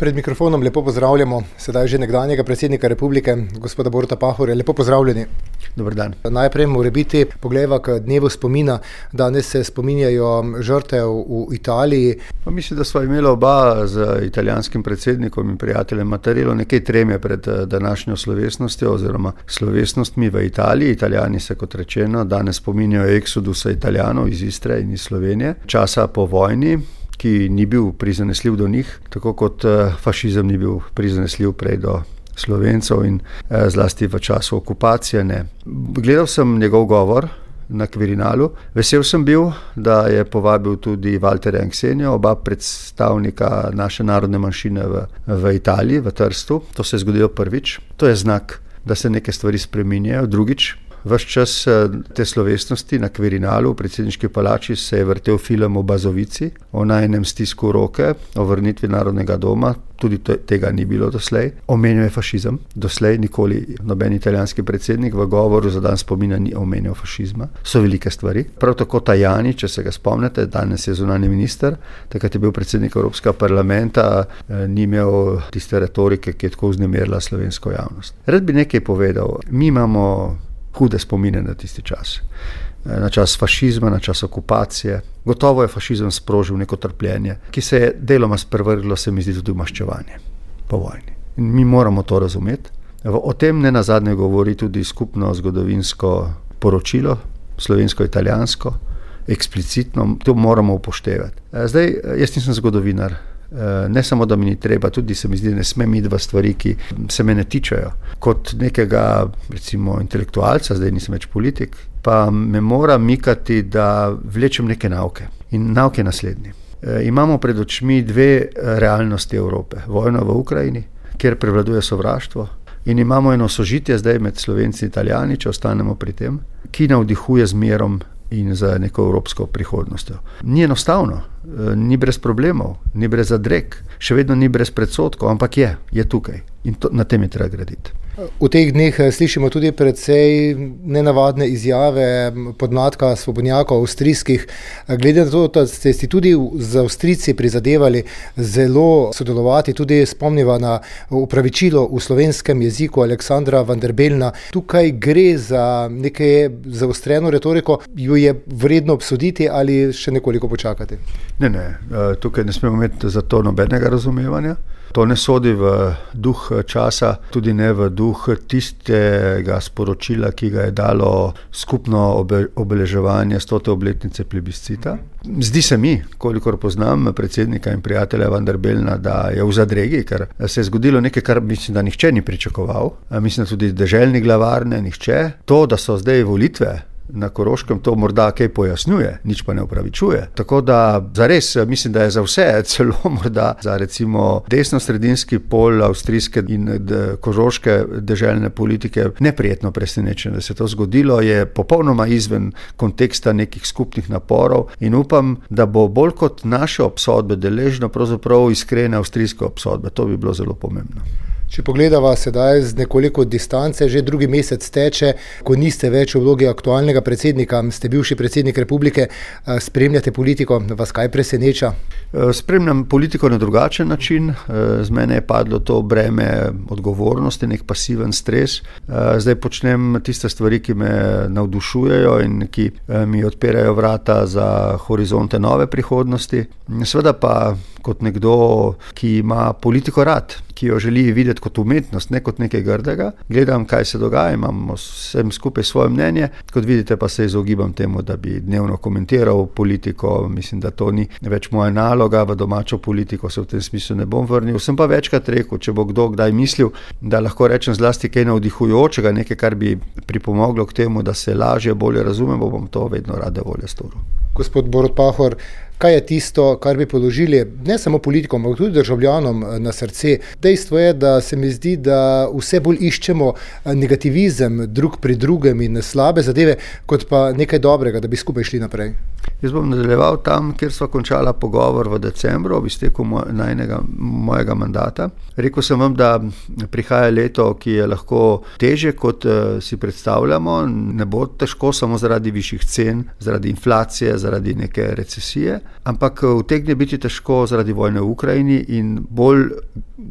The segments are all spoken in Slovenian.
Pred mikrofonom lepo pozdravljamo sedaj že nekdanjega predsednika republike, gospoda Boruta Pahorja. Lepo pozdravljeni. Dober dan. Najprej morebiti pogledava k dnevu spomina. Danes se spominjajo žrtev v Italiji. Mislim, da sva imela oba z italijanskim predsednikom in prijateljem Mattarellom nekaj treme pred današnjo slovesnostjo oziroma slovesnostmi v Italiji. Italijani se, kot rečeno, danes spominjajo eksodusa Italijanov iz Istre in iz Slovenije. Časa po vojni, ki ni bil prizanesljiv do njih, tako kot fašizem ni bil prizanesljiv prej do Slovencev in zlasti v času okupacije ne. Gledal sem njegov govor na Quirinalu. Vesel sem bil, da je povabil tudi Walterja in Ksenijo, oba predstavnika naše narodne manjšine v Italiji, v Trstu. To se je zgodilo prvič. To je znak, da se neke stvari spreminjajo. Drugič, ves čas te slovesnosti na Quirinalu v predsedniški palači se je vrtel film o Bazovici, o najinem stisku roke, o vrnitvi Narodnega doma. Tudi tega ni bilo doslej. Omenil je fašizem. Doslej nikoli noben italijanski predsednik v govoru za dan spomina ni omenil fašizma. So velike stvari. Prav tako Tajani, če se ga spomnite, danes je zunanji minister, takrat je bil predsednik Evropskega parlamenta, ni imel tiste retorike, ki je tako vznemirila slovensko javnost. Rad bi nekaj povedal. Mi imamo hude spomine na tisti čas. Na čas fašizma, na čas okupacije. Gotovo je fašizem sprožil neko trpljenje, ki se je deloma sprevrglo, se mi zdi, tudi v maščevanje po vojni. In mi moramo to razumeti. O tem ne nazadnje govori tudi skupno zgodovinsko poročilo, slovensko-italijansko, eksplicitno, to moramo upoštevati. Zdaj, jaz nisem zgodovinar. Ne samo, da mi ni treba, tudi se mi zdi, ne smem iti v stvari, ki se me ne tičejo. Kot nekega, recimo, intelektualca, zdaj nisem več politik, pa me mora mikati, da vlečem neke nauke. In nauk je naslednji. Imamo pred očmi dve realnosti Evrope. Vojno v Ukrajini, kjer prevladuje sovraštvo, in imamo eno sožitje zdaj med Slovenci in Italijani, če ostanemo pri tem, ki navdihuje z mirom in za neko evropsko prihodnostjo. Ni enostavno, ni brez problemov, ni brez zadreg, še vedno ni brez predsodkov, ampak je tukaj in na tem je treba graditi. V teh dneh slišimo tudi precej nenavadne izjave podmladka svobodnjakov avstrijskih. Glede na to, da ste si tudi z Avstrijci prizadevali zelo sodelovati, tudi spomniva na upravičilo v slovenskem jeziku Aleksandra van der Belna. Tukaj gre za nekaj zaostreno retoriko, jo je vredno obsoditi ali še nekoliko počakati? Ne, tukaj ne smemo imeti za to nobenega razumevanja. To ne sodi v duh časa, tudi ne v duh tistega sporočila, ki ga je dalo skupno obeleževanje 100. obletnice plebiscita. Zdi se mi, kolikor poznam predsednika in prijatelja van der Belna, da je v zadregi, ker se je zgodilo nekaj, kar mislim, da nihče ni pričakoval. Mislim, da tudi deželni glavar ne, nihče. To, da so zdaj volitve na Koroškem, to morda kaj pojasnjuje, nič pa ne upravičuje. Tako da zares mislim, da je za vse, celo morda za recimo desno-sredinski pol avstrijske in koroške deželne politike neprijetno presenečenje, da se to zgodilo, je popolnoma izven konteksta nekih skupnih naporov in upam, da bo bolj kot naše obsodbe deležno pravzaprav iskrene avstrijske obsodbe. To bi bilo zelo pomembno. Če pogledava sedaj z nekoliko distance, že drugi mesec teče, ko niste več v vlogi aktualnega predsednika, ste bivši predsednik republike, spremljate politiko, vas kaj preseneča? Spremljam politiko na drugačen način, z mene je padlo to breme odgovornosti, nek pasiven stres. Zdaj počnem tiste stvari, ki me navdušujejo in ki mi odpirajo vrata za horizonte nove prihodnosti. Seveda pa kot nekdo, ki ima politiko rad, ki jo želi videti kot umetnost, ne kot nekaj grdega. Gledam, kaj se dogaja, imam vsem skupaj svoje mnenje. Kot vidite, pa se izogibam temu, da bi dnevno komentiral politiko. Mislim, da to ni več moja naloga, v domačo politiko se v tem smislu ne bom vrnil. Sem pa večkrat rekel, če bo kdo kdaj mislil, da lahko rečem zlasti kaj navdihujočega, nekaj, kar bi pripomoglo k temu, da se lažje, bolje razumemo, bom to vedno rade volje storil. Gospod Borut Pahor, kaj je tisto, kar bi položili ne samo politikom, ampak tudi državljanom na srce? Dejstvo je, da se mi zdi, da vse bolj iščemo negativizem drug pri drugem in slabe zadeve, kot pa nekaj dobrega, da bi skupaj šli naprej. Jaz bom nadaljeval tam, kjer sva končala pogovor v decembru, ob izteku mojega mandata. Rekel sem vam, da prihaja leto, ki je lahko težje, kot si predstavljamo. Ne bo težko samo zaradi višjih cen, zaradi inflacije, zaradi neke recesije, ampak utegne biti težko zaradi vojne v Ukrajini in bolj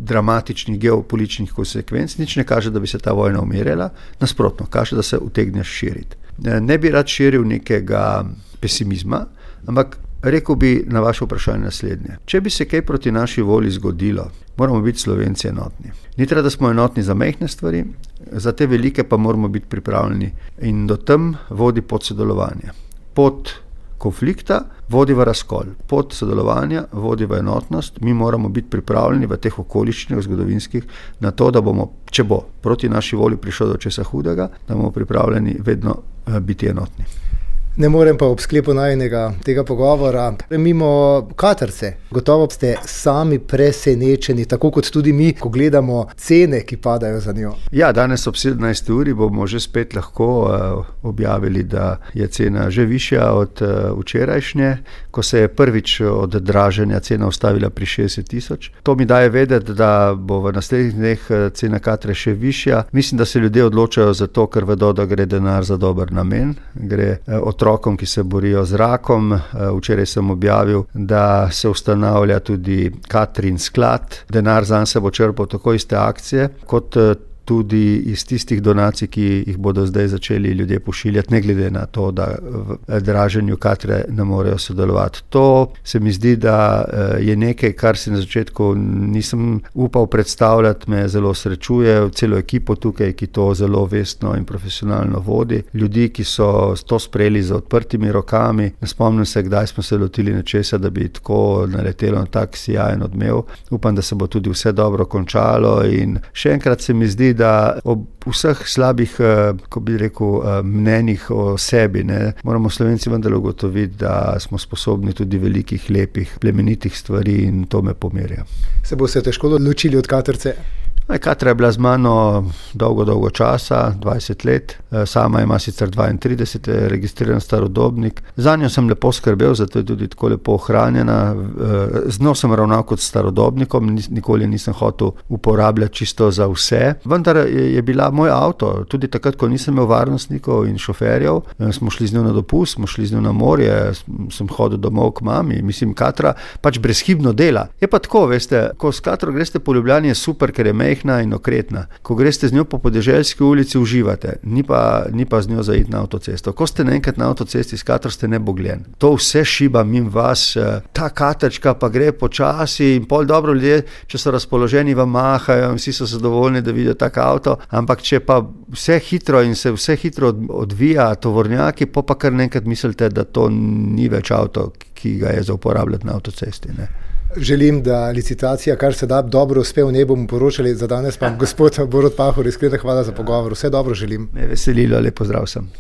dramatičnih geopolitičnih konsekvenc, nič ne kaže, da bi se ta vojna umirjala, nasprotno, kaže, da se utegne širiti. Ne bi rad širil nekega pesimizma, ampak rekel bi na vaše vprašanje naslednje. Če bi se kaj proti naši volji zgodilo, moramo biti Slovenci enotni. Ni treba, da smo enotni za majhne stvari, za te velike pa moramo biti pripravljeni in do tam vodi pot sodelovanja. Pot konflikta vodi v razkol, pot sodelovanja vodi v enotnost. Mi moramo biti pripravljeni v teh okoliščinah zgodovinskih na to, da bomo, če bo proti naši volji prišlo do česa hudega, da bomo pripravljeni vedno biti enotni. Ne morem pa ob sklepu najinega tega pogovora mimo Katrce. Gotovo ste sami presenečeni, tako kot tudi mi, ko gledamo cene, ki padajo za njo. Ja, danes ob 17. uri bomo že spet lahko objavili, da je cena že višja od včerajšnje, ko se je prvič od draženja cena ustavila pri 60 000. To mi daje vedeti, da bo v naslednjih dneh cena Katre še višja. Mislim, da se ljudje odločajo za to, ker vedo, da gre denar za dober namen. Gre otrokom, ki se borijo z rakom. Včeraj sem objavil, da se ustanavlja tudi Katrin sklad. Denar zanj se bo črpal tako iz te akcije, kot tudi iz tistih donacij, ki jih bodo zdaj začeli ljudje pošiljati, ne glede na to, da v draženju Katre ne morejo sodelovati. To se mi zdi, da je nekaj, kar si na začetku nisem upal predstavljati, me zelo srečuje, celo ekipo tukaj, ki to zelo vestno in profesionalno vodi. Ljudi, ki so to sprejeli z odprtimi rokami. Ne spomnim se, kdaj smo se lotili nečesa, da bi tako naletelo na tak sijajen odmev. Upam, da se bo tudi vse dobro končalo in še enkrat se mi zdi, da ob vseh slabih, ko bi rekel, mnenjih o sebi, moramo Slovenci vendar ugotoviti, da smo sposobni tudi velikih, lepih, plemenitih stvari in to me pomirja. Se boste težko ločili od Katrce? Katra je bila z mano dolgo časa, 20 let. Sama ima sicer 32, je registriran starodobnik. Za njo sem lepo skrbel, zato je tudi tako lepo ohranjena. Z njo sem ravnal kot starodobnikom, nikoli nisem hotel uporabljati čisto za vse. Vendar je bila moj avto, tudi takrat, ko nisem imel varnostnikov in šoferjev, smo šli z njo na dopust, smo šli z njo na morje, sem hodil domov k mami. Mislim, Katra pač brezhibno dela. Je pa tako, veste, ko s Katro greste po Ljubljani, je super, ker je mehna in okretna. Ko greste z njo po podeželski ulici, uživate. Ni pa z njo zaiti na avtocesto. Ko ste naenkrat na avtocesti s Katro, ste nebogljen. To vse šiba mimo vas, ta Katrčka pa gre počasi in pol dobro ljudje, če so razpoloženi, vam mahajo in vsi so zadovoljni, da vidijo tak avto, ampak če pa vse hitro in se vse hitro odvija tovornjaki, pa kar naenkrat mislite, da to ni več avto, ki ga je za uporabljati na avtocesti, ne. Želim, da licitacija kar se da dobro uspe, v njej bomo poročali. Za danes pa gospod Borut Pahor, iskrena hvala za pogovor. Vse dobro želim. Me veselilo, lep pozdrav sem.